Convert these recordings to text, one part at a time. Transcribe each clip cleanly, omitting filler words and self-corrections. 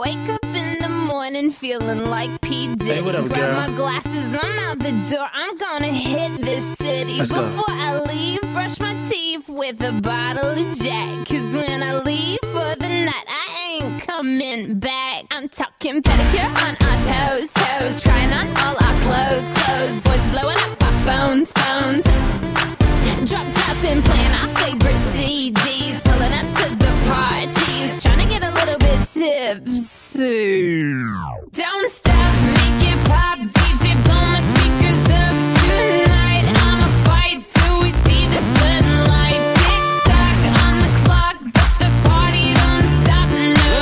Wake up in the morning feeling like P. Diddy. Hey, what up, Grab girl? my glasses, I'm out the door. I'm gonna hit this city. Let's go. Before I leave, brush my teeth with a bottle of Jack. Cause when I leave for the night, I ain't coming back. I'm talking pedicure on our toes, toes. Trying on all our clothes, clothes. Boys blowing up our phones, phones. Drop top and playing our favorite CDs. Pulling up to the parties. Trying to get a little bit tipsy. Don't stop, make it pop. DJ, blow my speakers up tonight. I'ma fight till we see the sunlight. Tick tock on the clock, but the party don't stop. No.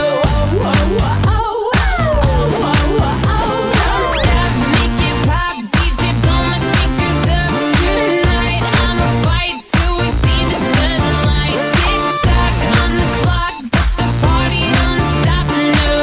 Don't stop, make it pop. DJ, blow my speakers up tonight. I'ma fight till we see the sunlight. Tick tock on the clock, but the party don't stop. No.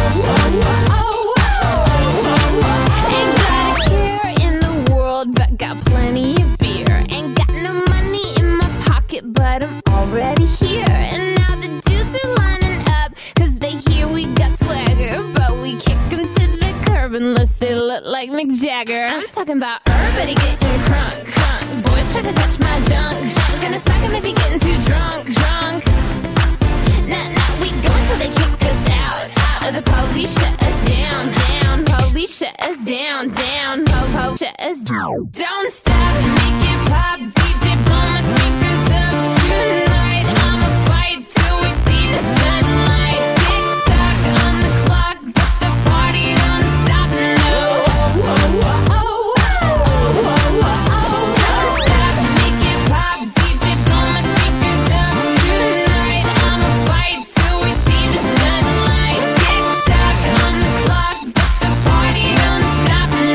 Ain't got a care in the world, but got plenty of beer. Ain't got no money in my pocket, but I'm already here. And now the dudes are lining up, cause they hear we got swagger. But we kick them to the curb unless they look like Mick Jagger. I'm talking about everybody getting crunk, crunk. Boys try to touch my junk, junk. Gonna smack him if he getting too drunk, drunk. Nah, nah, we go until they kick us out, out. Or the police shut us down, down. Police shut us down, down. Po, shut us down. Don't stop, make it pop. DJ, blow my speakers up tonight. I'ma fight till we see the sunlight. Tick tock on the clock, but the party don't stop. No. Don't stop, make it pop. DJ, blow my speakers up tonight. I'ma fight till we see the sunlight. Tick tock on the clock, but the party don't stop. No.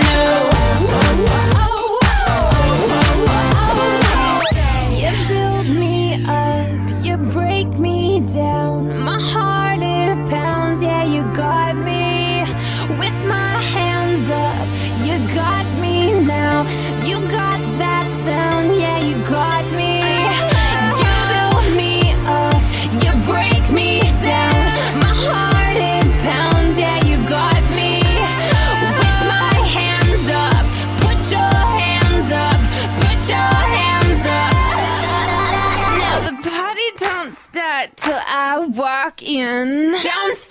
You build me up, you break me down. My heart it pounds, yeah, you got me. With my hands up, you got me now. You got that sound, yeah, you got me. You build me up, you break me down. My heart it pounds, yeah, you got me. With my hands up, put your hands up, put your hands up. Now the party don't start till I walk in. Don't